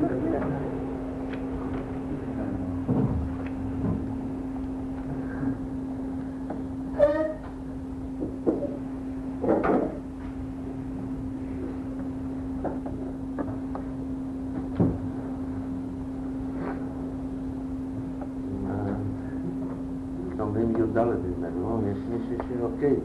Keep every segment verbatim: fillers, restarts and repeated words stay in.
אומרים י"ד ממנו, יש מישהו שאוקיי.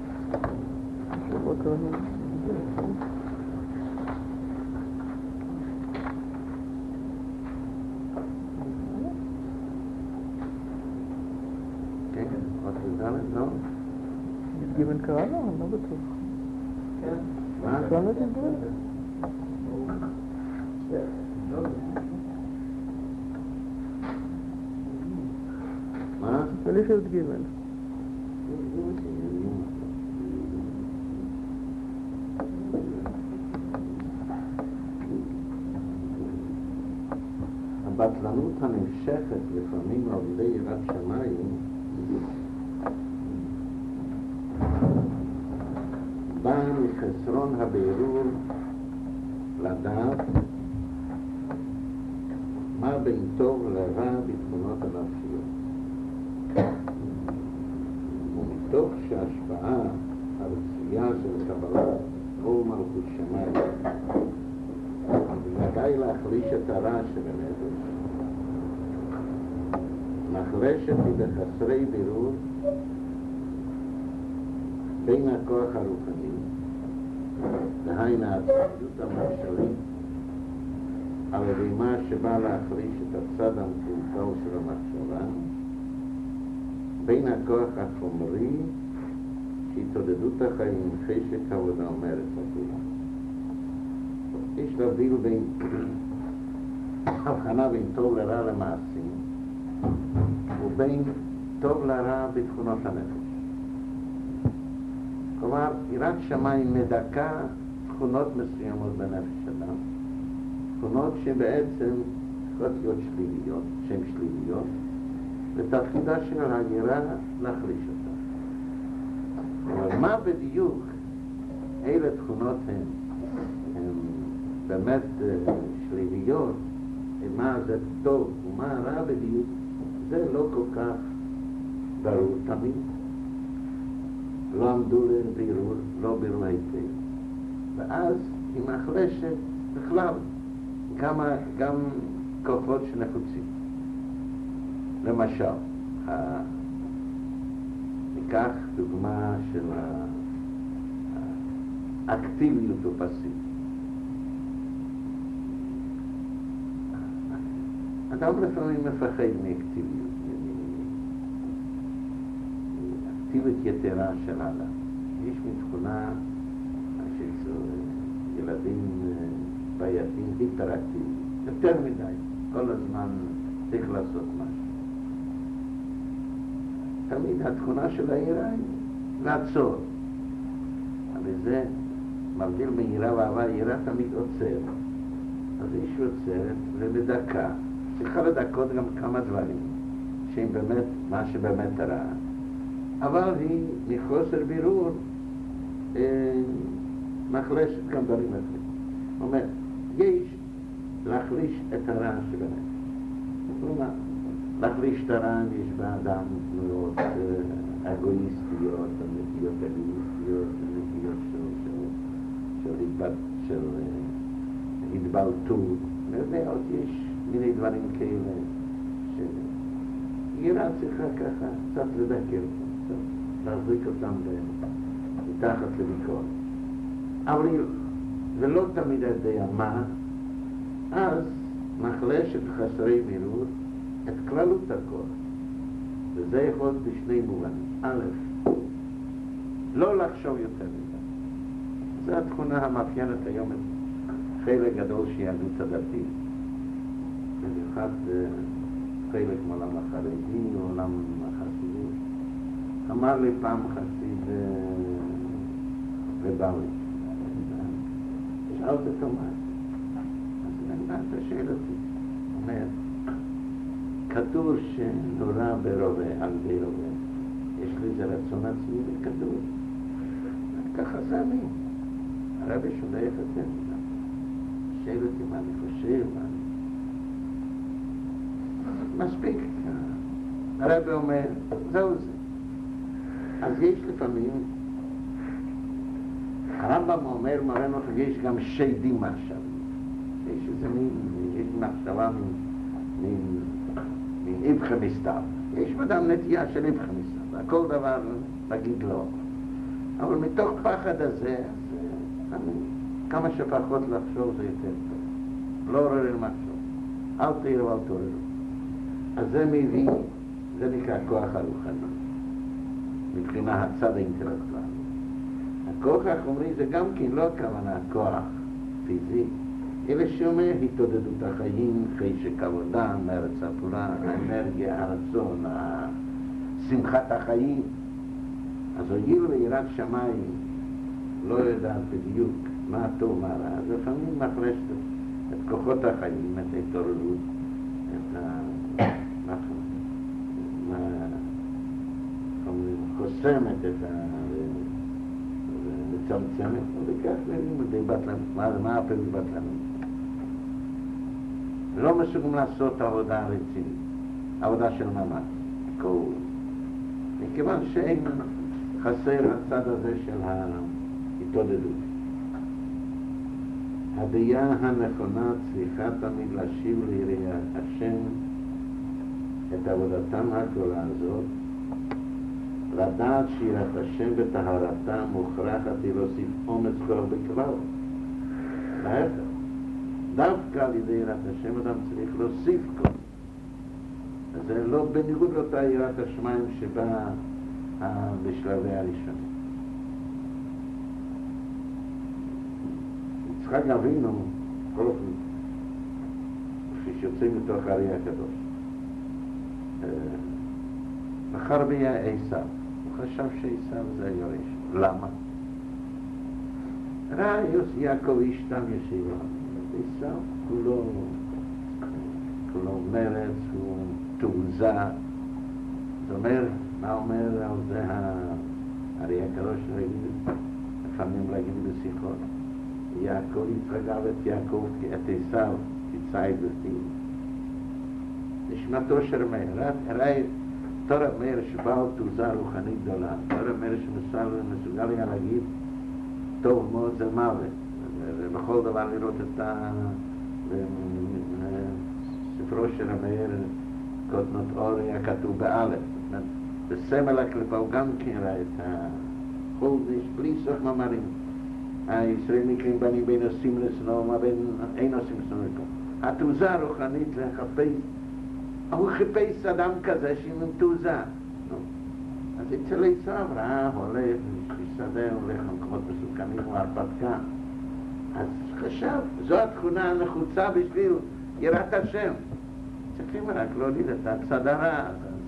כן, עוד י"ד, לא? גיבן קרא לו? אני לא בטוח. כן. מה? לא יודעת אם זה? מה? זה שיש גיבן. הבטלנות הנמשכת לפעמים על ידי יראת שמיים באה מחסרון הבירור לדעת מה בין טוב לרע בתכונות הנפשיות. ומתוך שההשפעה הרצויה של קבלת עול מלכות שמיים ודאי להחליש את הרע שבנפש, נחלשת היא בחסרי בירור בין הכוח הרוחני, דהיינו הצדות הממשלית, על ידי מה שבא להחליש את הצד המקולקל של המחשבה, בין הכוח החומרי שהתעודדות החיים חשק עבודה אומרת לכולם. יש להבדיל בין הבחנה בין טוב לרע למעשים ובין טוב לרע בתכונות הנפש. כלומר, יראת שמיים מדכא תכונות מסוימות בנפש אדם, תכונות שבעצם צריכות להיות שליליות, שהן שליליות, ותפקידה של היראה להחליש אותה. אבל מה בדיוק אלה תכונות הן? הן באמת שליליות, מה זה טוב ומה רע בדיוק, זה לא כל כך ברור תמיד. לא עמדו לבירור, לא בירור היטב. ואז היא מחלשת בכלל כמה, גם כוחות שנחוצים. למשל, ניקח דוגמה של האקטיביות ופסיביות. אדם לפעמים מפחד מאקטיביות, מאקטיביות יתרה של האדם. יש מתכונה של ילדים בעייתיים היפראקטיביים, יותר מדי, כל הזמן צריך לעשות משהו. תמיד התכונה של היראה היא לעצור. אבל זה מבדיל בין יראה ואהבה, יראה תמיד עוצר. אז איש עוצרת ובדקה. צריכה לדקות גם כמה דברים שהם באמת מה שבאמת הרע. אבל היא מחוסר בירור אה, מחלשת גם דברים אחרים. זאת אומרת, יש להחליש את הרע שבאמת. כלומר, להחליש את הרע יש באדם תנועות אה, אגואיסטיות, נטיות אגואיסטיות, נטיות של, של, של, של, של אה, התבלטות. ועוד יש מיני דברים כאלה שיראה צריכה ככה קצת לדקר, להחזיק אותם מתחת לביקורת. אבל זה לא תמיד יודע מה, אז מחלשת חסרי בירור את כללות הכוח. וזה יכול להיות בשני מובנים. א', לא לחשוב יותר מדי. זו התכונה המאפיינת היום חלק גדול של יהדות הדתית. במיוחד חלק מעולם החרדי או עולם החסידות. אמר לי פעם חסיד ובאלי. שאלת אותו מה? אז אתה שואל אותי. אומר, כדור שנורא ברובה, על די רובה. יש לי איזה רצון עצמי בכדור. ככה זה אני. הרבי שולח את זה. שאל אותי מה אני חושב, מה אני... מספיק. הרב אומר, זהו זה. אז יש לפעמים, הרמב"ם אומר, מראה לך, יש גם שדים עכשיו. יש איזה מין, יש מחשבה מין, מין איבכה מסתר. יש אדם נטייה של איבכה מסתר, והכל דבר תגיד לא. אבל מתוך פחד הזה, אז, כמה שפחות לחשוב זה יותר טוב. לא עורר מחשוב. אל תראו, אל תעוררו. אז זה מביא, זה נקרא כוח הרוחני. מבחינה הצד האינטלקטואלי. הכוח החומרי זה גם כן לא הכוונה כוח פיזי, אלא שאומר התעודדות החיים, חשק עבודה, מרץ הפעולה, האנרגיה, הרצון, שמחת החיים. אז הואיל ויראת שמיים לא יודעת בדיוק מה טוב, מה רע, אז לפעמים מחרשת את כוחות החיים, את ההתעוררות, את ה... חוסמת את ה... וצמצמת, וכך לימודי בטלנות. מה הפירוש בטלנות? לא מסוגלים לעשות עבודה רצינית, עבודה של ממש, כל... מכיוון שאין חסר הצד הזה של ההתעודדות. הדעה הנכונה צריכה תמיד להשיב ליראי השם את עבודתם הגדולה הזאת, לדעת שירת השם וטהרתם מוכרחת היא להוסיף אומץ כוח בכלל. להפך, דווקא על ידי יראת השם אדם צריך להוסיף כוח. אז זה לא בניגוד לאותה יראת השמיים שבאה בשלבי הראשונים. יצחק אבינו, כל אופן, כשיוצאים מתוך הארי הקדוש, בחר ביה עשיו. הוא חשב שעשיו זה היורש. למה? ראה יעקב איש תם ישיבה. עשיו כולו, כולו מרץ, הוא תעוזה. זאת אומרת, מה אומר על זה הארי הקדוש רגיל? לפעמים להגיד בשיחות. יעקב יצחק את יעקב את עשיו, כציד ותיל. נשמתו של מאיר. ראה תור המאיר שבאו תעוזה רוחנית גדולה. תור המאיר שמסוגל היה להגיד טוב מאוד זה מוות. ובכל דבר לראות את ספרו של המאיר קוטנות אור היה כתוב באלף. בסמל הקליפה הוא גם כן ראה את כל זה בלי סוף מאמרים. הישראל נקראים בנים בין עושים לשנוא, מה בין אין עושים לשנוא. התעוזה הרוחנית לחפש, הוא חיפש אדם כזה שעם תעוזה. אז אצל עשיו ראה, הולך, משתדל, הולך למקומות מסוכנים, הוא הרפתקה. אז חשב, זו התכונה הנחוצה בשביל יראת השם. צריכים רק להוליד את הצד הרע.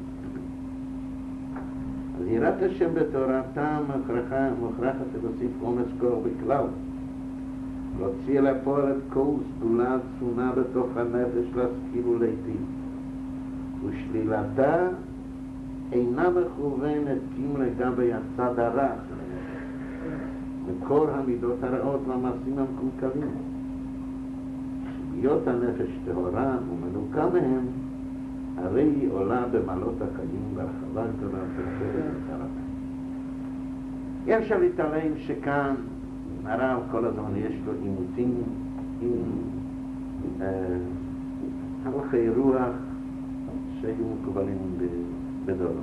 אז יראת השם בתורתם מוכרחת להוסיף אומץ כוח בכלל. להוציא לפועל את כל סגולה צונה בתוך הנפש להשכיל ולהיטיב. ושלילתה אינה מכוונת כי לגבי הצד הרע מקור המידות הרעות והמעשים המקולקלים. להיות הנפש טהורה ומנוקה מהם, הרי היא עולה במעלות החיים בהרחבה גדולה ופרפרת וחרבה. אי אפשר להתעלם שכאן הרב כל הזמן יש לו עימותים עם אה, הלכי רוח שהיו מקובלים בדורות.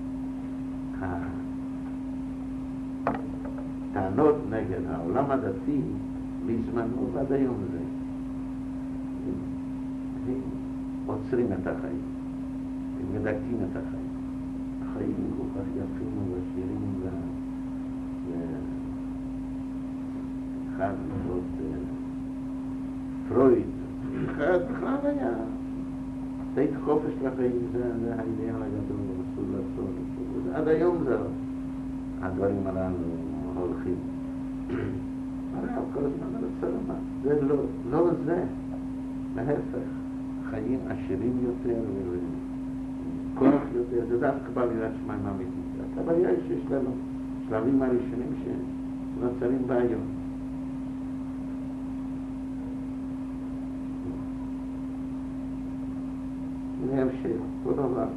הטענות נגד העולם הדתי בזמנו ועד היום זה הם עוצרים את החיים, הם מדכאים את החיים. החיים כל כך יפים ובשירים אחד לראות פרויד, אחד בכלל היה תית חופש לחיים, זה האידאל הגדול, אסור לעשות, עד היום זה הדברים הללו הולכים. הרב כל הזמן רוצה לומר, זה לא, לא זה, להפך, חיים עשירים יותר וכוח יותר, זה דווקא בא ליראת שמיים אמיתית. הבעיה היא שיש לנו שלבים הראשונים שנוצרים בעיות. המשך, אותו דבר.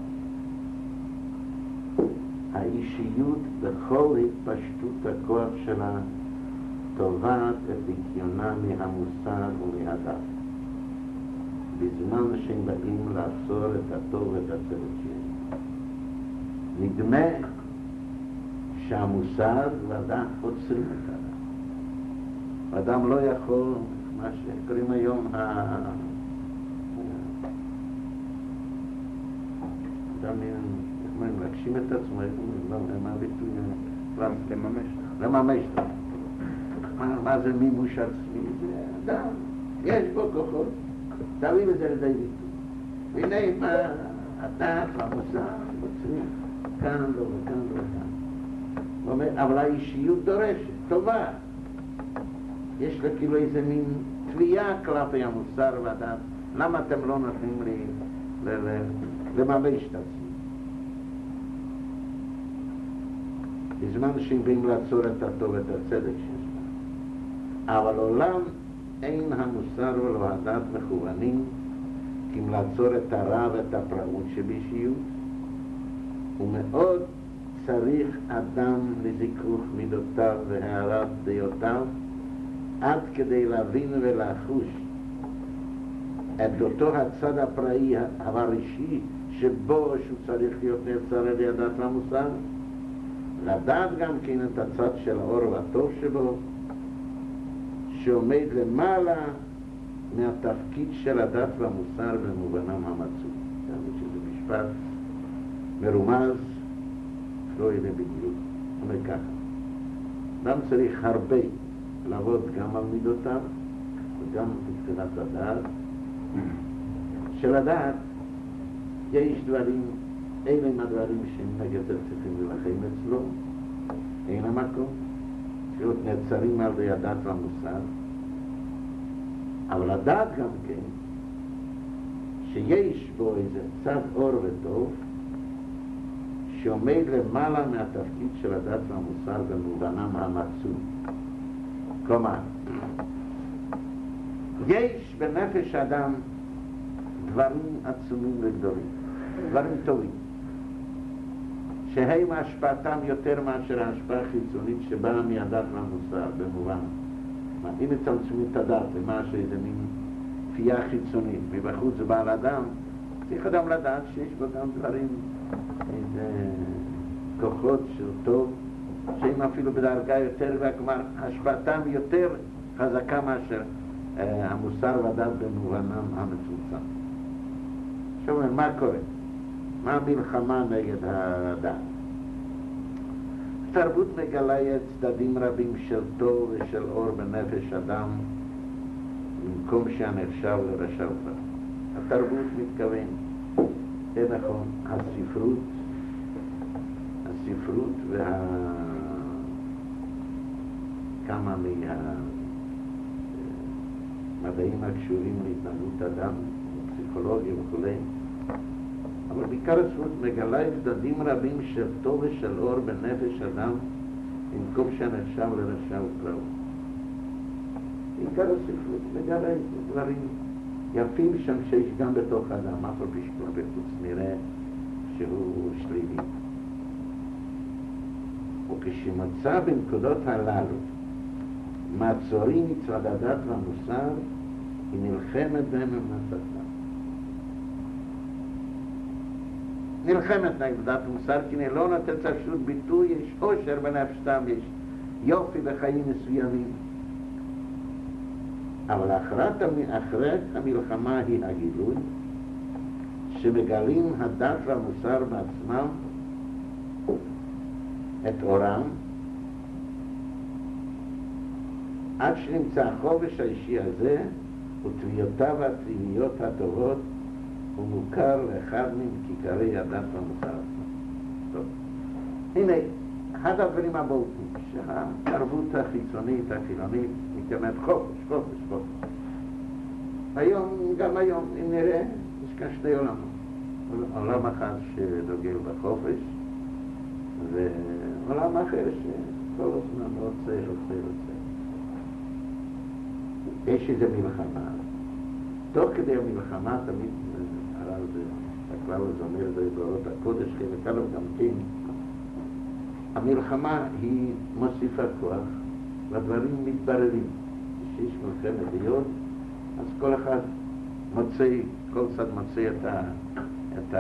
האישיות בכל התפשטות הכוח שלה תובעת את דיכיונה מהמוסר ומהדת. בזמן שהם באים לעצור את הטוב ואת הצדק שלהם. נדמה שהמוסר והדת עוצרים את האדם. האדם לא יכול, מה שקוראים היום, האדם להגשים את עצמו, מה הביטוי? לממש. לממש. מה זה מימוש עצמי? זה אדם, יש בו כוחות, תביאו את זה לידי ביטוי. והנה מה הדת והמוסר עוצרים, כאן לא וכאן לא וכאן. אבל האישיות דורשת, טובה. יש לה כאילו איזה מין תביעה כלפי המוסר והדת. למה אתם לא נותנים לי לממש את עצמי? בזמן שהם באים לעצור את הטוב ואת הצדק שלהם. אבל עולם אין המוסר ולא הדת מכוונים כי אם לעצור את הרע ואת הפראות שבאישיות, ומאוד צריך אדם לזיכוך מידותיו והערת דעותיו עד כדי להבין ולחוש את אותו הצד הפראי הראשי שבו שהוא צריך להיות נעצר על ידי הדת והמוסר, לדעת גם כן את הצד של האור והטוב שבו שעומד למעלה מהתפקיד של הדת והמוסר במובנם המצוי. שזה משפט מרומז, לא יהיה בדיוק. אומר ככה, אדם צריך הרבה לעבוד גם על מידותיו וגם מבחינת הדעת. של הדעת יש דברים, אלה הם הדברים שהם נגד צריכים להילחם אצלו, אין המקום, להיות נעצרים על ידי הדת והמוסר. אבל הדעת גם כן, שיש בו איזה צד אור וטוב, שעומד למעלה מהתפקיד של הדת והמוסר במובנם המצוי. כלומר, יש בנפש אדם דברים עצומים וגדולים, דברים טובים, שהם השפעתם יותר מאשר ההשפעה החיצונית שבאה מהדת והמוסר במובן. אם מצמצמים את הדת למה שאיזה מין כפייה חיצונית, מבחוץ זה בא לאדם, צריך אדם לדעת שיש בו גם דברים, איזה כוחות של טוב, שהם אפילו בדרגה יותר, כלומר, השפעתם יותר חזקה מאשר אה, המוסר והדת במובנם המצומצם. עכשיו אומר, מה קורה? מה המלחמה נגד הדת? התרבות מגלה את צדדים רבים של טוב ושל אור בנפש אדם, במקום שהנחשב לרשע ופרע. התרבות מתכוון, זה נכון, הספרות, הספרות וה... כמה מהמדעים הקשורים להתנהלות אדם, פסיכולוגיה וכו'. אבל בעיקר הספרות מגלה את צדדים רבים של טוב ושל אור בנפש אדם, במקום שנחשב לרשע ופרע. בעיקר הספרות מגלה את דברים יפים שם שיש גם בתוך האדם, אף על פי שכלפי חוץ נראה שהוא שלילי. וכשמצא בנקודות הללו מעצורים מצד הדת והמוסר, היא נלחמת בהם ומנסתה. נלחמת נגד דת ומוסר, כי לא נותנת אפשרות ביטוי, יש עושר בנפשתם, יש יופי בחיים מסוימים. אבל אחרת המלחמה היא הגילוי, שמגלים הדת והמוסר בעצמם את אורם, עד שנמצא החופש האישי הזה ותביעותיו הטבעיות הטובות הוא מוכר לאחד מכיכרי הדת והמוסר. טוב, הנה אחד הדברים הבולטים שהתרבות החיצונית החילונית מתכוונת חופש, חופש, חופש. היום, גם היום, אם נראה, יש כאן שני עולמות. עולם אחד שדוגל בחופש ועולם אחר שכל הזמן רוצה, רוצה, רוצה. יש איזו מלחמה. תוך כדי המלחמה תמיד הרב בכלל זה אומר את זה באורות הקודש, כי וכאלה גם כן. המלחמה היא מוסיפה כוח, והדברים מתבררים. כשיש מלחמת דיון, אז כל אחד מוצא, כל צד מוצא את, ה, את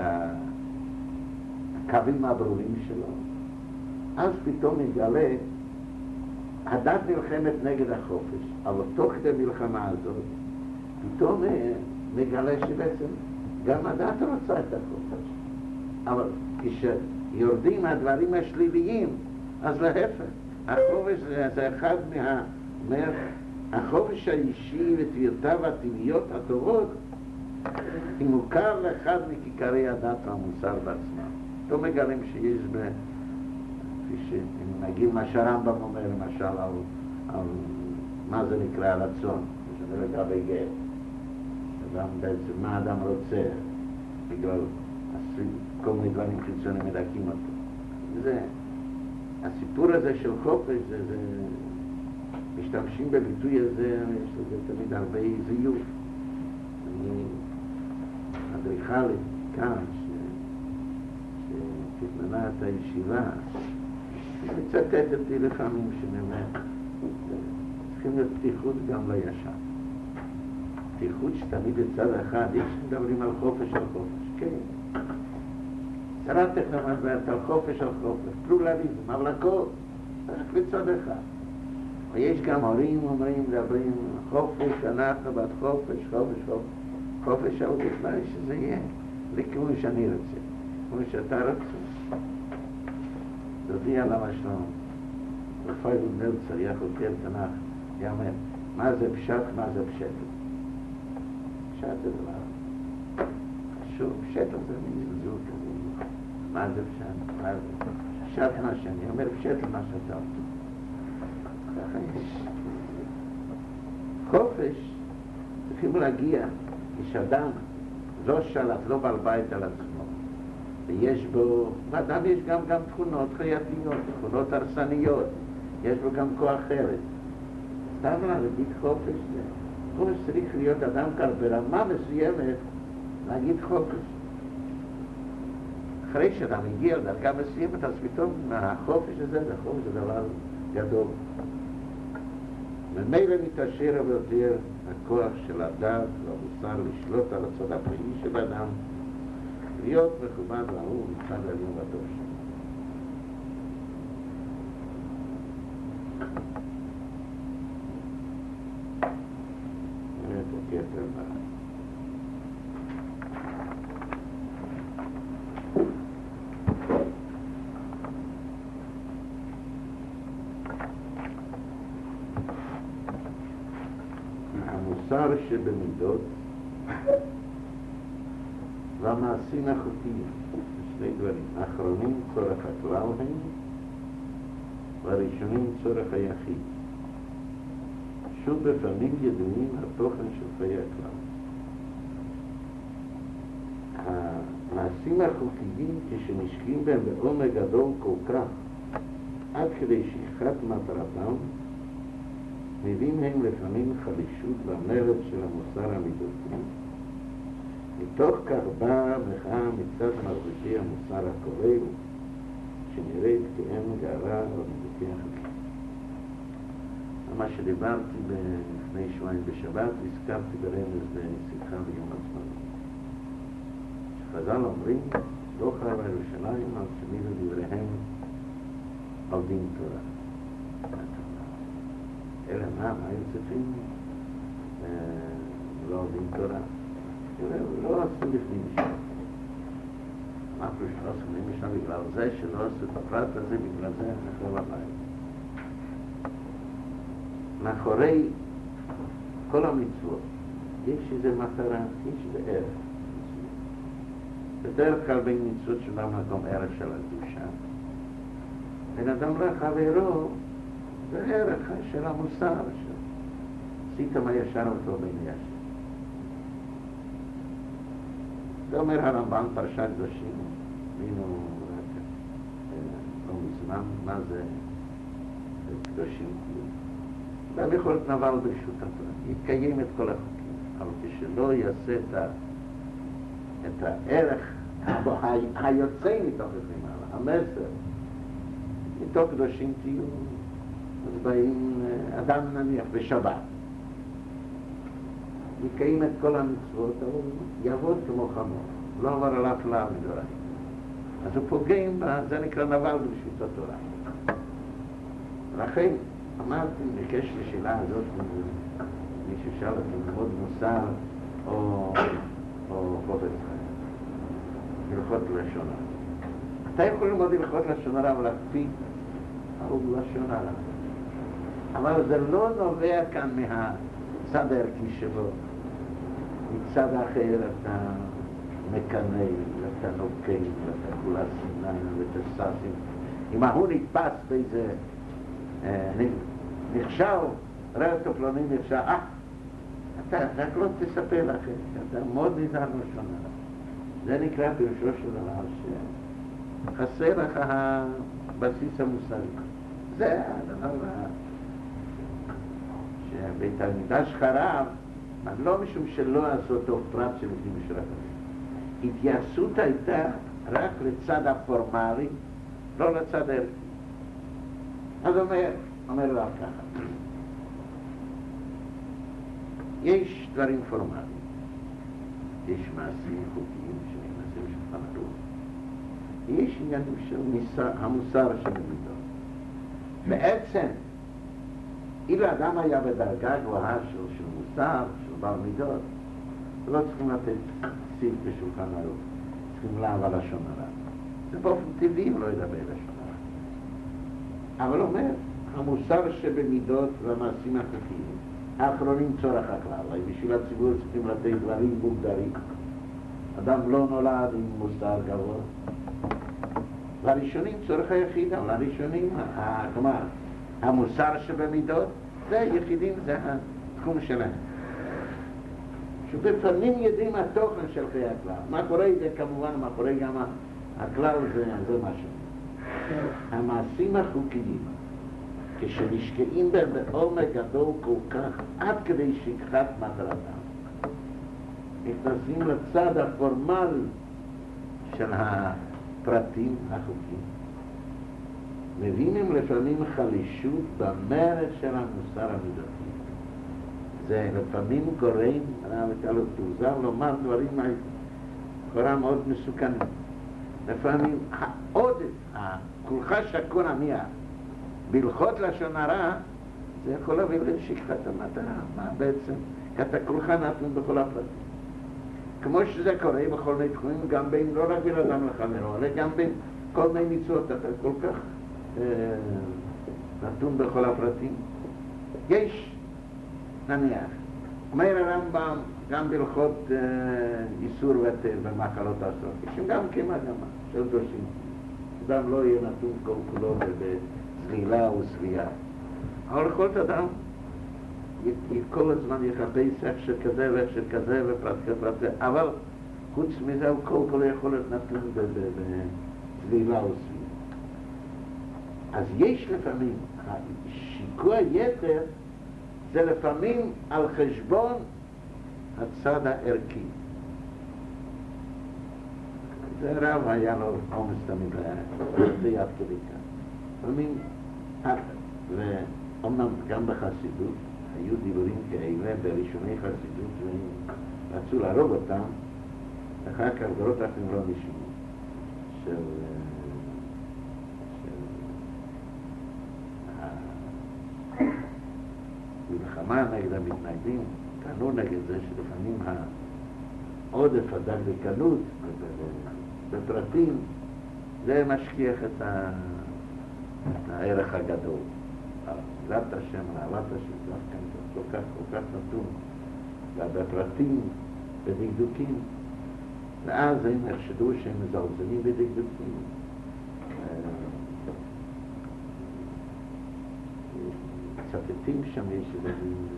הקווים הברורים שלו. אז פתאום יגלה, הדת נלחמת נגד החופש, אבל תוך כדי המלחמה הזאת, פתאום נגלה שבעצם גם הדת רוצה את החופש. אבל כשיורדים הדברים השליליים, אז להפך, החופש זה, זה אחד מה... אומר, החופש האישי ותביעותיו הטבעיות הטובות, היא מוכר לאחד מכיכרי הדת והמוסר בעצמם. לא מגלים שיש ב... כפי שנגיד מה שהרמב"ם אומר, למשל, על, על מה זה נקרא הרצון, שזה לגבי גר. אדם בעצם, מה אדם רוצה, בגלל כל מיני דברים חיצוניים מדכאים אותו. זה, הסיפור הזה של חופש, זה, זה, משתמשים בביטוי הזה, יש לזה תמיד הרבה זיוף. אני אדריכלית כאן, שתכננה את הישיבה, היא מצטטת לי לפעמים שנאמר, צריכים להיות פתיחות גם לישר. פתיחות שתמיד בצד אחד, יש מדברים על חופש על חופש, כן. שרת תכננה מדברת על חופש על חופש, פלורליזם, אבל הכל, רק בצד אחד. ויש גם הורים אומרים, מדברים, חופש, אנחנו בעד חופש, חופש, חופש. חופש אבל בכלל שזה יהיה, לכיוון שאני רוצה, כמו שאתה רוצה. תודיע למה שלום. רפאל מלצר, היה חוקר תנ"ך, היה אומר, מה זה פשט, מה זה פשט? פשט זה דבר. חשוב, פשט זה מין זלזול כזה. מה זה פשט? מה זה? פשט מה שאני אומר, פשט מה שאתה רוצה. ככה יש. חופש, צריכים להגיע, יש אדם, לא שלט, לא בעל בית על עצמו. ויש בו, באדם יש גם, גם תכונות חייתיות, תכונות הרסניות, יש בו גם כוח אחרת. סתם להגיד חופש זה. חופש צריך להיות אדם כאן ברמה מסוימת להגיד חופש. אחרי שאדם הגיע לדרגה מסוימת, אז פתאום החופש הזה, זה חופש זה דבר גדול. ממילא מתעשר ביותר הכוח של הדת והמוסר לשלוט על הצד הפנימי של אדם, להיות מכובד והוא מצד העליון והטוב שלו. נראה את הכתר הבא. המוסר שבמידות והמעשים החוקיים, שני דברים. האחרונים צורך הכלל הם, והראשונים צורך היחיד. שוב בפנים ידועים התוכן של חיי הכלל. המעשים החוקיים כשנשקים בהם בעומק גדול כל כך, עד כדי שכחת מטרתם, מביאים הם לפעמים חלישות והמרד של המוסר המידותי. מתוך כך באה מחאה מצד מרביקי המוסר הכולל, שנראית כאין גארה או מידותי החקיקה. מה שדיברתי לפני שבועיים בשבת, הזכרתי ברמז בשיחה ביום עצמאות. שחז"ל אומרים, לא חרבה ירושלים על שמידו דבריהם על דין תורה. אלא מה, מה היו צריכים? לא דין תורה. לא עשו לפנים משם. מה פשוט לא עשו לפנים משם בגלל זה שלא עשו את הפרט הזה, בגלל זה אנחנו בבית. מאחורי כל המצוות יש איזו מטרה, יש איזה ערך. בדרך כלל בין מצוות שלנו מקום ערך של הקדושה. בן אדם לחברו זה ערך של המוסר שלו. עשית מה ישר אותו בין ישר. זה אומר הרמב"ם פרשת קדושים, ראינו רק לא מזמן, מה זה קדושים? אדם יכול להיות נבל ברשות התורה, יקיים את כל החוקים, אבל כשלא יעשה את, ה, את הערך היוצא מתוך למעלה, המסר. מתוך קדושים תהיו, אז באים אדם נניח בשבת. יקיים את כל המצוות, אבל יעבוד כמו חמור, לא עבר עליו פלאה מדורי. אז הוא פוגם, זה נקרא נבל ברשות התורה. לכן, אמרתי, בקשר לשאלה הזאת, מישהו שאל אותי ללמוד מוסר או, או חופץ חיים, הלכות לשון הרע. אתה יכול ללמוד הלכות לשון הרע ולהקפיד על לשון הרע. אבל זה לא נובע כאן מהצד הערכי שבו. מצד אחר אתה מקנא, ואתה נוקם, ואתה כולה שנאה, ואתה ססים. אם ההוא נתפס באיזה אה, נכשל, ראה אותו פלוני נכשל, אה, אתה רק לא תספר לכם, אתה מאוד נזהר לשון הרע. זה נקרא פירושו של דבר שחסר לך הבסיס המוסרי. זה הדבר שבית המקדש חרב, לא משום שלא עשו אותו פרט שלפנים משורת הדין. התייחסות הייתה רק לצד הפורמלי, לא לצד הערכי. אז אומר, אומר לו ככה, יש דברים פורמליים, יש מעשים חוקיים שנכנסים לשולחן ערוך, יש עניינים של מוסר, המוסר של המידות. בעצם, אילו אדם היה בדרגה גבוהה של, של מוסר, של בעל מידות, לא צריכים לתת סיב בשולחן ערוך, צריכים לעבור לשון הרע. זה באופן טבעי לא ידבר לשון הרע. אבל אומר, המוסר שבמידות והמעשים החוקיים, האחרונים צורך הכלל, בשביל הציבור צריכים לתת דברים מוגדרים. אדם לא נולד עם מוסר גבוה. והראשונים צורך היחיד, אבל הראשונים, כלומר, המוסר שבמידות, זה יחידים, זה התחום שלהם. שבפנים יודעים התוכן של חיי הכלל. מה קורה זה כמובן, מה קורה גם הכלל זה, זה משהו. המעשים החוקיים, כשנשקעים בהם בעומק גדול כל כך, עד כדי שכחת מטרתם, נכנסים לצד הפורמלי של הפרטים החוקיים. מבינים לפעמים חלישות במרד של המוסר המידתי. זה לפעמים גורם, הרב תעוזר לומר דברים לכאורה מאוד מסוכנים. לפעמים העודף, כולך שקון עמייה, בהלכות לשון הרע, זה יכול להביא לשכחת המטרה. מה בעצם? כי אתה כולך נתון בכל הפרטים. כמו שזה קורה בכל מיני תחומים, גם בין, לא רק בין אדם לחברו, אלא גם בין כל מיני מצוות, אתה כל כך אה, נתון בכל הפרטים. יש, נניח, אומר הרמב"ם, גם בהלכות אה, איסור וטל במחלות אסור, יש גם כמה גמה של דושים. אדם לא יהיה נתון כל כולו בזלילה וסביעה. אבל לכל אדם כל הזמן יחפש איך שכזה ואיך שכזה ופרט כפרט, אבל חוץ מזה הוא כל כולו יכול להיות נתון בזלילה וסביעה. אז יש לפעמים, שיקוע יתר זה לפעמים על חשבון הצד הערכי. זה רב היה לו עומס תמיד ליד כדי כאן. לפעמים, ואומנם גם בחסידות, היו דיבורים כאלה בראשוני חסידות ורצו להרוג אותם, אחר כך דורות אחרים לא נשמעו. של... מלחמה נגד המתנגדים, טענו נגד זה שלפעמים העודף הדקדקנות בפרטים, זה משכיח את הערך הגדול. אהבת השם, אהבת השם, כל כך, כל כך נתון, ובפרטים, בדקדוקים, ואז הם יחשדו שהם מזלזלים בדקדוקים. צטטים שם יש איזה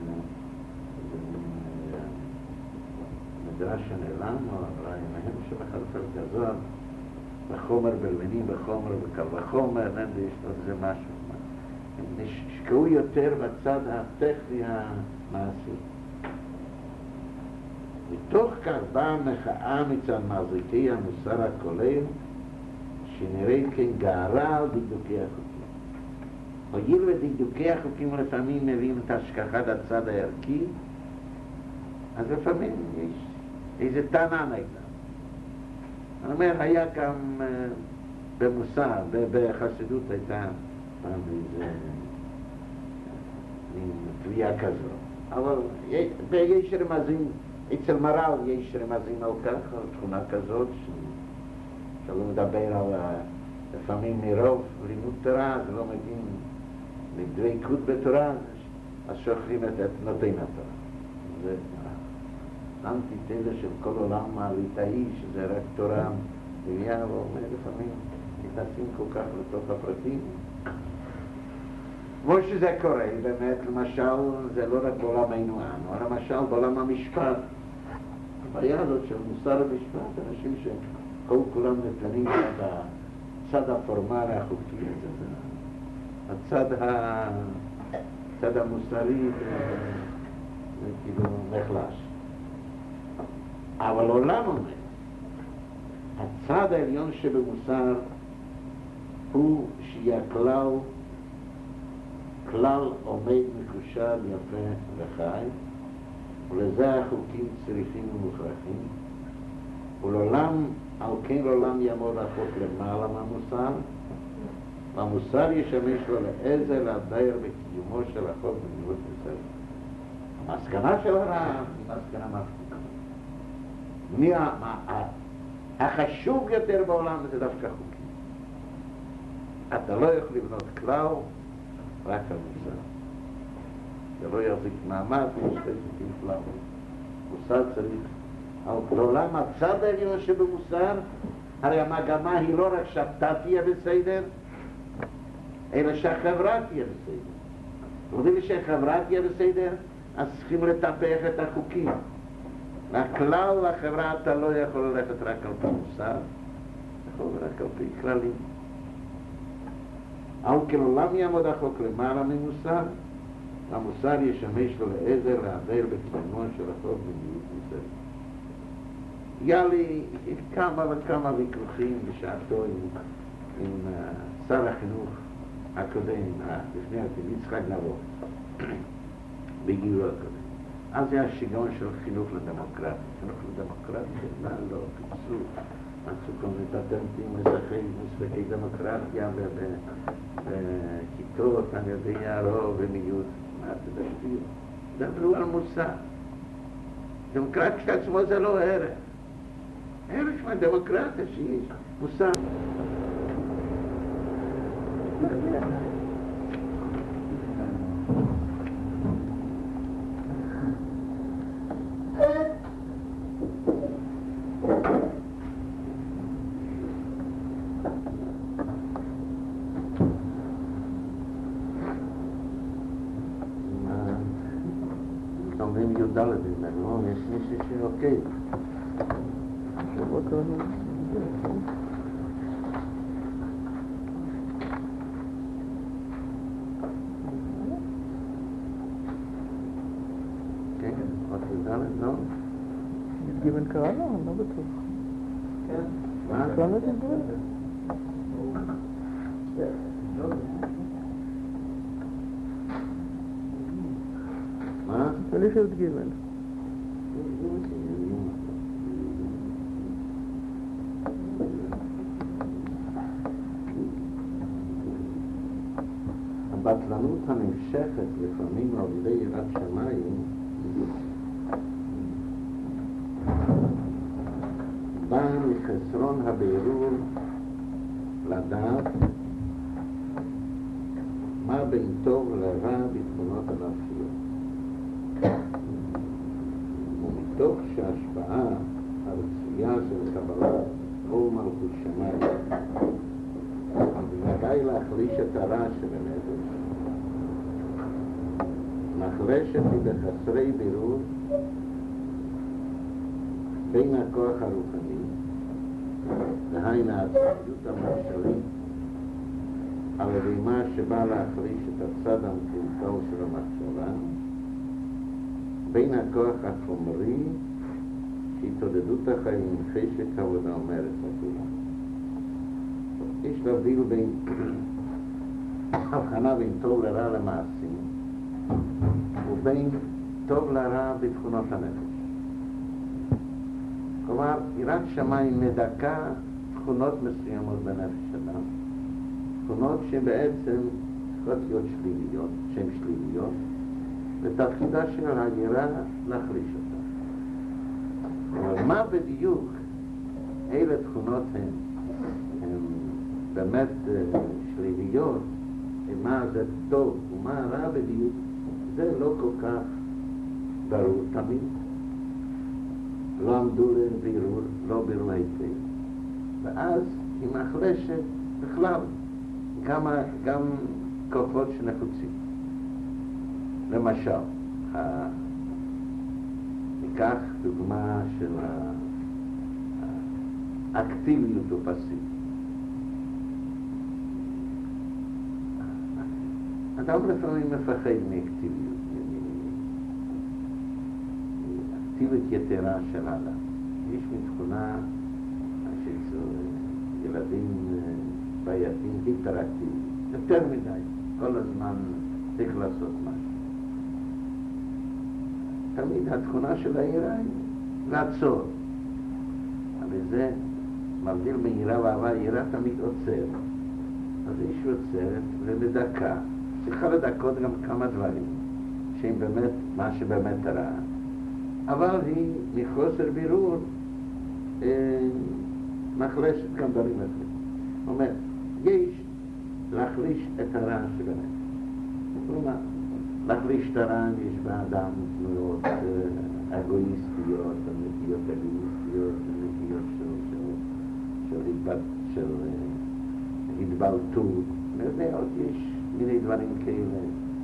מדרש שנעלם, אולי מהם שבחלפל כזאת, בחומר בלבנים, בחומר בקל וחומר, יש לו איזה משהו. הם נשקעו יותר בצד הטכני המעשי. מתוך כך באה מחאה מצד מחזיקי המוסר הכולל, שנראית כן גערה על דקדוקי החוקים. הואיל ודקדוקי החוקים לפעמים מביאים את השכחת הצד הערכי, אז לפעמים יש איזה טענה נגדם. אני אומר, היה גם uh, במוסר, בחסידות הייתה פעם איזה מין תביעה כזו. אבל יש רמזים, אצל מר"ל יש רמזים על כך, על תכונה כזאת, שלא מדבר על לפעמים מרוב לימוד תורה, אז לא מבין מדבקות בתורה, אז שוכחים את נותן התורה. זה אנטיתזה של כל עולם הליטאי, שזה רק תורה מביאה, ואומר לפעמים נכנסים כל כך לתוך הפרטים. כמו שזה קורה, באמת, למשל, זה לא רק בעולמנו אנו, אלא למשל בעולם המשפט. הבעיה הזאת של מוסר המשפט, אנשים שכל כולם נתנים את הצד הפורמלי החוקי, הצד, ה... הצד המוסרי, זה כאילו נחלש. אבל עולם אומר, הצד העליון שבמוסר הוא שיהיה כלל, כלל עומד מקושר יפה וחי, ולזה החוקים צריכים ומוכרחים, ולעולם, על כן לעולם יעמוד החוק למעלה מהמוסר, והמוסר ישמש לו לעזר להדייר בקיומו של החוק בגבולות ישראל. המסקנה של הרב היא מסקנה מפתיעה. מי החשוב יותר בעולם זה דווקא חוקים. אתה לא יכול לבנות כלל רק על מוסר. זה לא יחזיק מעמד, יש חזיקים כלל. מוסר צריך, לעולם הצד העליון שבמוסר, הרי המגמה היא לא רק שאתה תהיה בסדר, אלא שהחברה תהיה בסדר. יודעים שהחברה תהיה בסדר, אז צריכים לטפח את החוקים. הכלל לחברה אתה לא יכול ללכת רק על פי מוסר, יכול רק על פי כללים. על כן עולם יעמוד החוק למעלה ממוסר, המוסר ישמש לו לעזר להעביר בקיומו של החוק במדינת ישראל. היה לי כמה וכמה ויכוחים בשעתו עם, עם uh, שר החינוך הקודם, לפני הקודם, יצחק נבו, בגיור הקודם. אז היה שיגעון של חינוך לדמוקרטיה. חינוך לדמוקרטיה, מה לא, חיפשו, מצאו כל מיני פטנטים לזכי מספקי דמוקרטיה בכיתות, אני יודע, רוב ומיעוט. מה תדעתי? דברו על מוסר. דמוקרטיה כשעצמו זה לא ערך. ערך מהדמוקרטיה שיש מוסר. אומרים י"ד ממנו, יש מישהו שאוקיי. שבוע קראנו. כן, עוד י"ד, לא? י"ג קראנו? אני לא בטוח. כן. מה? קראנו את י"ג? מה? נראה לי שי"ג. הבטלנות הנמשכת לפעמים על ידי יראת שמיים באה מחסרון הבירור לדעת מה בין טוב לרע בתכונות הנפשיות. ומתוך שההשפעה הרצויה של קבלת אור מלכות שמיים ודאי להחליש את הרע שבנפש, נחלשת היא בחסרי בירור בין הכוח הרוחני, דהיינו העצמיות המחשבית, על ידי מה שבא להחליש את הצד המקולקל של המחשבה, בין הכוח החומרי התעודדות החיים, חשק עבודה אומרת לכולם. יש להבדיל בין הבחנה בין טוב לרע למעשים, ובין טוב לרע בתכונות הנפש. כלומר, יראת שמיים מדכא תכונות מסוימות בנפש אדם, תכונות שבעצם צריכות להיות שליליות, שהן שליליות, ותפקידה של היראה להחליש אותה. אבל מה בדיוק אלה תכונות הן, הן באמת שליליות, ומה זה טוב ומה רע בדיוק, זה לא כל כך ברור תמיד. לא עמדו לבירור, לא בירור היטב. ואז היא מחלשת בכלל גם, גם כוחות שנחוצים. למשל, ניקח דוגמה של האקטיביות ופסיביות. אדם לפעמים מפחד מאקטיביות, מאקטיביות יתרה של האדם. יש מתכונה של ילדים בעייתיים היפראקטיביים, יותר מדי, כל הזמן צריך לעשות משהו. תמיד התכונה של היראה היא לעצור. אבל זה מבדיל מיראה ואהבה, יראה תמיד עוצר. אז יש עוצרת ומדכא. צריכה לדכות גם כמה דברים, שהם באמת מה שבאמת רע. אבל היא מחוסר בירור אה, מחלשת גם דברים אחרים. זאת אומרת, יש להחליש את הרע שבאמת. כלומר, להחליש את הרע יש באדם תנועות אה, אגואיסטיות, נטיות אגואיסטיות, נטיות של, של, של, של, של אה, התבלטות. ועוד יש מיני דברים כאלה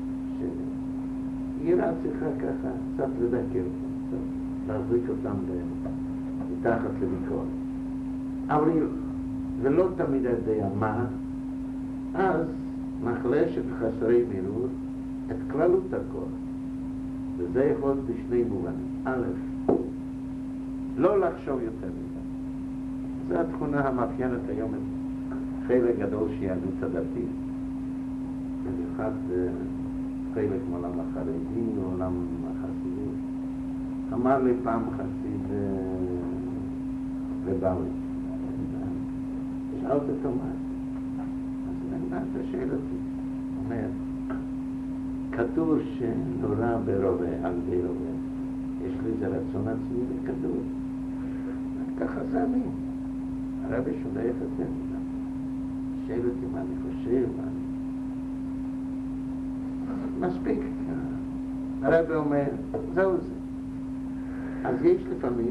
שיראה צריכה ככה קצת לדכא אותם, להחזיק אותם מתחת לביקורת. אבל ולא תמיד יודע מה, אז מחלשת חסרי בירור את כללות הכוח. וזה יכול להיות בשני מובנים. א', לא לחשוב יותר מדי. זו התכונה המאפיינת היום את חלק גדול של יהדות הדתית. במיוחד חלק מעולם החרדי או עולם החסידות. אמר לי פעם חסיד לבאווי. שאלת אותו מה? אז אני אתה שאל אותי. אומר, כדור שנורא ברובה, על די רובה. יש לי איזה רצון עצמי בכדור. ככה זה אני. הרבי שולח את זה. שאל אותי מה אני חושב, מה אני... מספיק. הרבי אומר, זהו זה. אז יש לפעמים,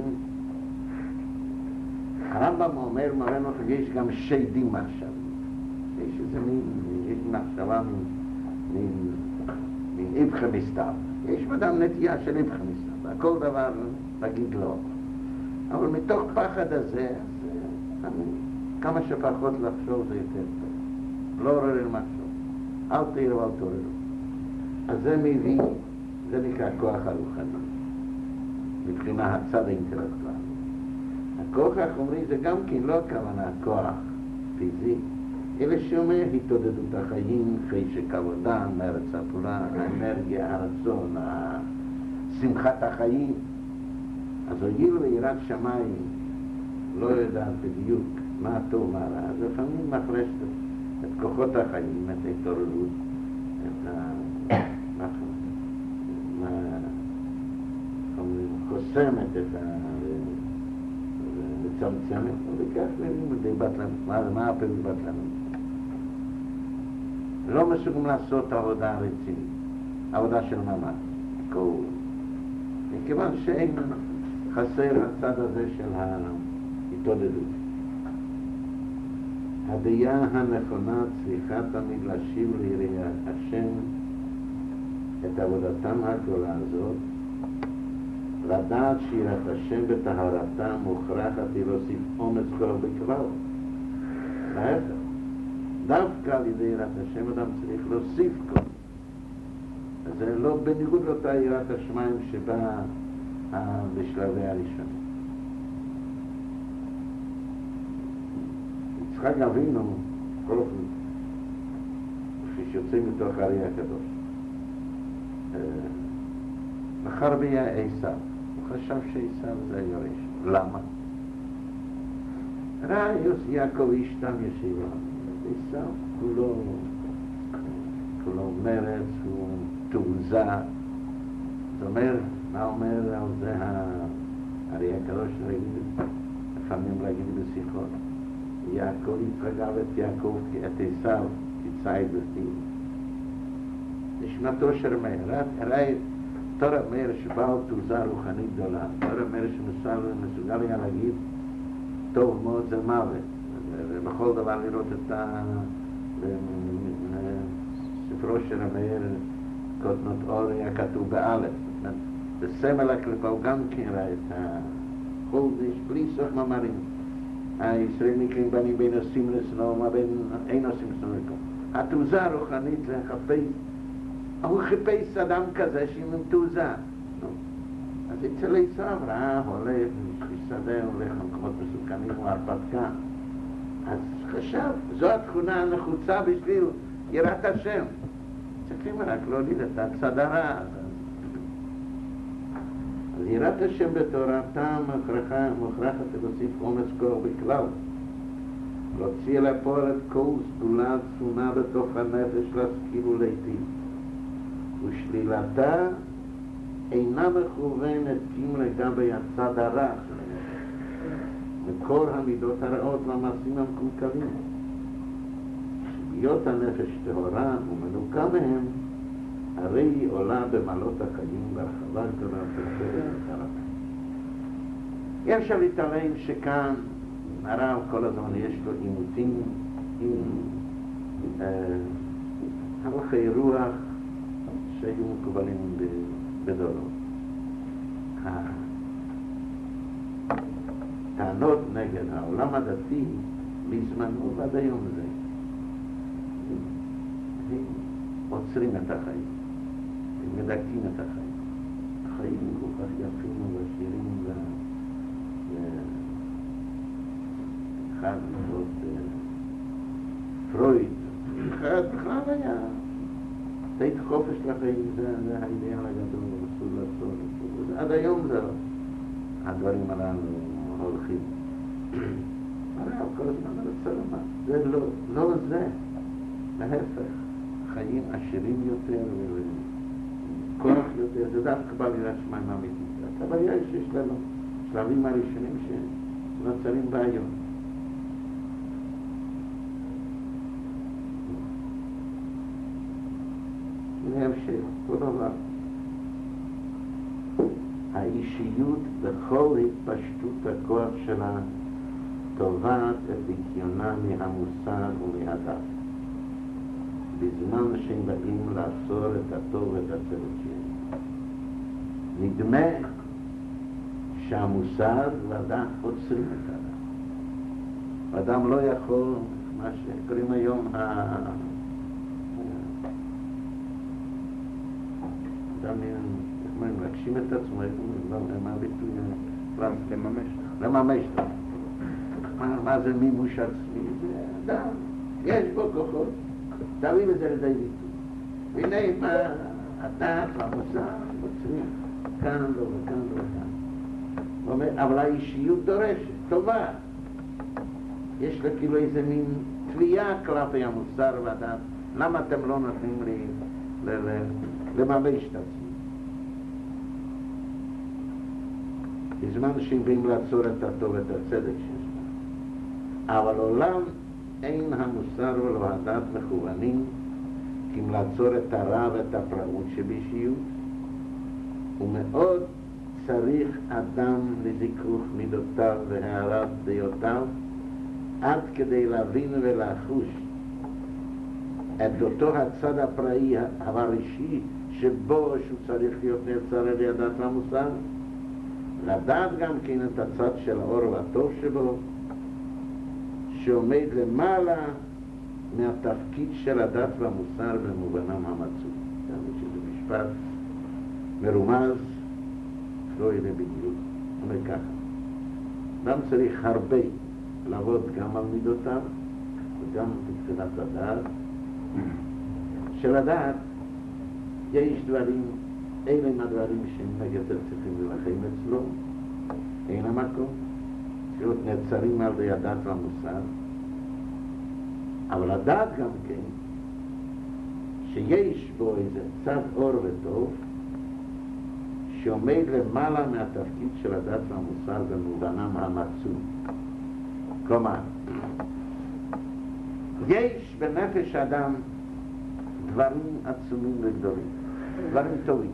הרמב"ם אומר, מראה לנו, יש גם שדים עכשיו. יש איזה מין, יש מחשבה מין, מין איבכה מסתר. יש בדם נטייה של איבכה מסתר. הכל דבר להגיד לא. אבל מתוך פחד הזה, אז אני, כמה שפחות לחשוב זה יותר טוב. לא עורר מחשוב. אל תראו, אל תעוררו. אז זה מביא, זה נקרא כוח הרוחני, מבחינה הצד האינטלקטואלי. הכוח החומרי זה גם כן לא הכוונה כוח פיזי, אלא שאומר התעודדות החיים, חשק עבודה, מרץ הפעולה, האנרגיה, הרצון, שמחת החיים. אז הואיל ויראת שמיים לא יודעת בדיוק מה טוב מה רע, אז לפעמים מחלשת את כוחות החיים, את ההתעוררות, את ה... חוסמת את ה... וצמצמת, וכך לימודי בטלנות. מה הפירוש בטלנות? לא מסוגלים לעשות עבודה רצינית, עבודה של ממש. כל... מכיוון שאין חסר הצד הזה של ההתעודדות. הדעה הנכונה צריכה תמיד להשיב ליראת השם את עבודתם הגדולה הזאת, לדעת שיראת השם בטהרתם מוכרחת היא להוסיף אומץ כוח בכלל. להפך, דווקא על ידי יראת השם אדם צריך להוסיף כוח. אז זה לא בניגוד לאותה יראת השמיים שבאה בשלבי הראשון. יצחק אבינו, כל אופן, כשיוצאים מתוך הארי הקדוש, בחר ביה עשיו. הוא חשב שעשיו זה היורש. למה? ראה יעקב איש תם ישיבה. עשיו כולו, כולו מרץ, הוא תעוזה. זאת אומרת, מה אומר על זה הארי הקדוש להגיד, לפעמים להגיד בשיחות? יעקב יצחק את יעקב את עשיו כציד בפיו. נשמתו של מאיר, הרי תורה מאיר שבאו תעוזה רוחנית גדולה, תורה מאיר שמסוגל היה להגיד טוב מאוד זה מוות, ובכל דבר לראות את ספרו של המאיר כותנות אור היה כתוב באלף, בסמל הקליפה הוא גם כן ראה את החודש בלי סוף מאמרים. הישראל נקראים בנים בין עושים לסנום, בין אין עושים לסנום לקום. התעוזה הרוחנית לחפש, הוא חיפש אדם כזה שעם תעוזה. אז אצל עשיו ראה, הולך, שדה, הולך למקומות מסוכנים, הוא הרפתקה. אז חשב, זו התכונה הנחוצה בשביל יראת השם. צריכים רק להוליד את הצד הרע. אז יראת השם בתורתה מוכרחת להוסיף אומץ כוח בכלל. להוציא לפועל את כל סגולה צפונה בתוך הנפש להשכיל ולהיטיב. ושלילתה אינה מכוונת כי לגבי הצד הרע וכל המידות הרעות והמעשים המקולקלים. להיות הנפש טהורה ומנוקה מהם, הרי היא עולה במעלות החיים בהרחבה גדולה של הרב. אי אפשר להתעלם שכאן הרב כל הזמן יש לו עימותים עם אה, הלכי רוח שהיו מקובלים בדורות. הטענות נגד העולם הדתי בזמנו ועד היום זה. הם עוצרים את החיים, הם מדכאים את החיים. החיים כל כך יפים ועשירים ו... אחד לראות פרויד, אחד בכלל היה תית חופש לחיים, זה האידאל הגדול, אסור לעשות, עד היום זה הדברים הללו הולכים. הרב כל הזמן רוצה לומר, זה לא, לא זה, להפך, חיים עשירים יותר וכוח יותר, זה דווקא בא ליראת שמיים אמיתית. הבעיה היא שיש לנו שלבים הראשונים שנוצרים בעיות. להמשיך, אותו דבר. האישיות בכל התפשטות הכוח שלה תובעת את ניקיונה מהמוסר ומהדת. בזמן שהם באים לעצור את הטוב ואת הצדק שלהם. נדמה שהמוסר והדת עוצרים את האדם. האדם לא יכול, מה שקוראים היום ה... אדם להגשים את עצמו, מה הביטוי? לממש. לממש. מה זה מימוש עצמי? זה אדם, יש בו כוחות, תביאים את זה לידי ביטוי. והנה מה הדת והמוסר עוצרים, כאן לא וכאן לא וכאן. אבל האישיות דורשת, טובה. יש לה כאילו איזה מין תביעה כלפי המוסר והדת. למה אתם לא נותנים לי לממש את עצמי? בזמן שהם באים לעצור את הטוב ואת הצדק שיש לה. אבל עולם אין המוסר ולא הדת מכוונים כי אם לעצור את הרע ואת הפרעות שבאישיות, ומאוד צריך אדם לזיכוך מידותיו והערת דעותיו עד כדי להבין ולחוש את אותו הצד הפראי הראשי שבו שהוא צריך להיות נעצר על הדת והמוסר, לדעת גם כן את הצד של האור והטוב שבו שעומד למעלה מהתפקיד של הדת והמוסר במובנם המצוי. שזה משפט מרומז, לא יהיה בדיוק. אומר ככה, אדם צריך הרבה לעבוד גם על מידותיו וגם מבחינת הדעת, שלדעת יש דברים, אלה הם הדברים שהם נגד צריכים להילחם אצלו, אין המקום, להיות נעצרים על ידי הדת והמוסר, אבל הדעת גם כן, שיש בו איזה צד אור וטוב, שעומד למעלה מהתפקיד של הדת והמוסר במובנם המצוי. כלומר, יש בנפש האדם דברים עצומים וגדולים, דברים טובים,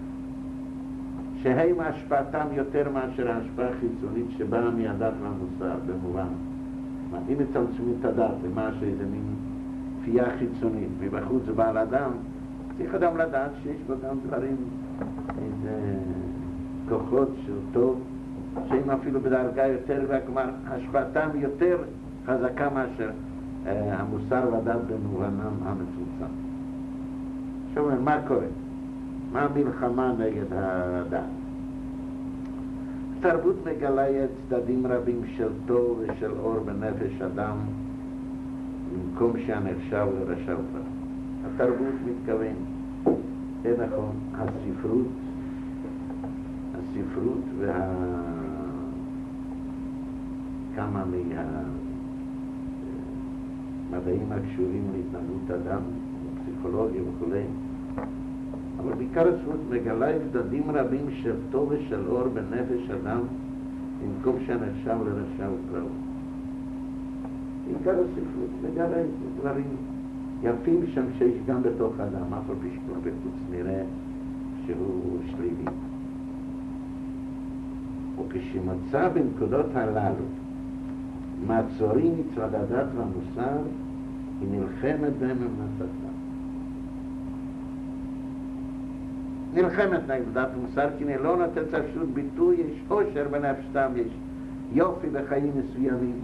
שהם השפעתם יותר מאשר ההשפעה החיצונית שבאה מהדת והמוסר במובן. אם מצמצמים את הדת למה שאיזה מין כפייה חיצונית, מבחוץ זה בעל אדם, צריך אדם לדעת שיש בו גם דברים, איזה כוחות של טוב, שהם אפילו בדרגה יותר, כלומר, השפעתם יותר חזקה מאשר אה, המוסר והדת במובנם המצומצם. עכשיו, מה קורה? מה המלחמה נגד הדת? התרבות מגלה צדדים רבים של טוב ושל אור בנפש אדם, במקום שהנחשב לרשע ופרע. התרבות מתכוון, זה נכון, הספרות, הספרות וה... כמה מהמדעים הקשורים להתנהלות אדם, פסיכולוגיה וכו'. אבל בעיקר הספרות מגלה צדדים רבים של טוב ושל אור בנפש אדם, במקום שהנחשב לרשע ופרע. בעיקר הספרות מגלה דברים יפים שם שיש גם בתוך האדם, אף על פי שכבר בחוץ נראה שהוא שלילי. וכשמצא בנקודות הללו מעצורים מצד הדת והמוסר, היא נלחמת בהם ומנסתה. נלחמת נגד דת ומוסר, כי היא לא נותנת אפשרות ביטוי, יש עושר בנפשתם, יש יופי בחיים מסוימים.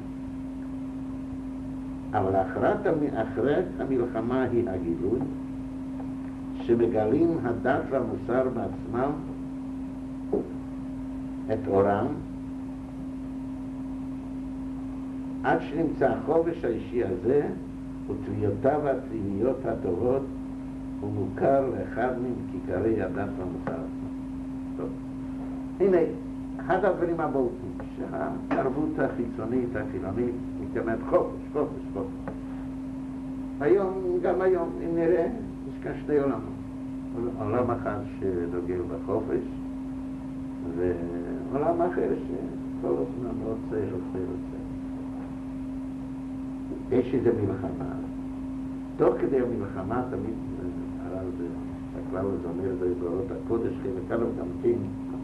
אבל אחרת המלחמה היא הגילוי, שמגלים הדת והמוסר בעצמם את אורם, עד שנמצא החופש האישי הזה ותביעותיו הטבעיות הטובות הוא מוכר לאחד מכיכרי הדת והמוסר. טוב, הנה אחד הדברים הבולטים שהתרבות החיצונית החילונית מתכוונת חופש, חופש, חופש. היום, גם היום, אם נראה, יש כאן שני עולמות. עולם אחד שדוגל בחופש, ועולם אחר שכל הזמן רוצה, רוצה, רוצה. יש איזו מלחמה. תוך כדי המלחמה תמיד, הרב הכלל הזה אומר בדברות הקודש, וכאן ותמתין,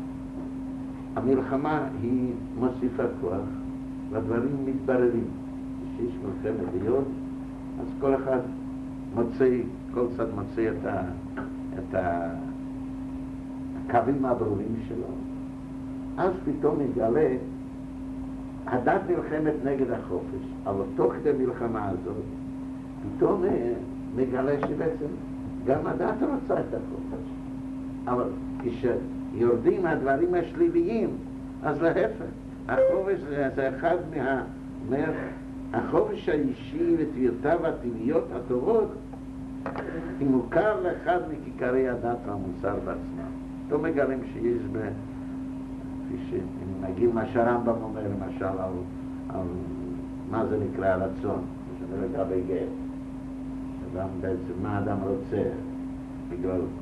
המלחמה היא מוסיפה כוח, והדברים מתבררים. כשיש מלחמת דיון, אז כל אחד מוצא, כל צד מוצא את, ה, את ה, הקווים הברורים שלו. אז פתאום מתגלה, הדת נלחמת נגד החופש, אבל תוך כדי המלחמה הזאת, פתאום מגלה שבעצם גם הדת רוצה את החופש. אבל כשיורדים הדברים השליליים, אז להפך, החופש זה אחד מה... אומר, החופש האישי ותביעותיו הטבעיות הטובות היא מוכר לאחד מכיכרי הדת והמוסר בעצמם. לא מגלים שיש ב... כפי שנגיד מה שהרמב"ם אומר למשל על, על מה זה נקרא רצון, שזה לגבי גט. אדם בעצם, מה אדם רוצה בגלל